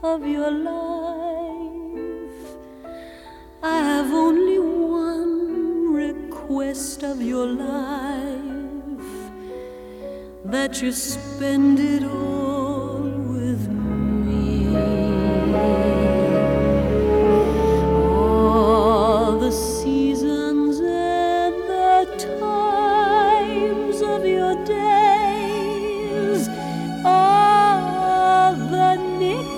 of your life. I have only one request of your life, that you spend it all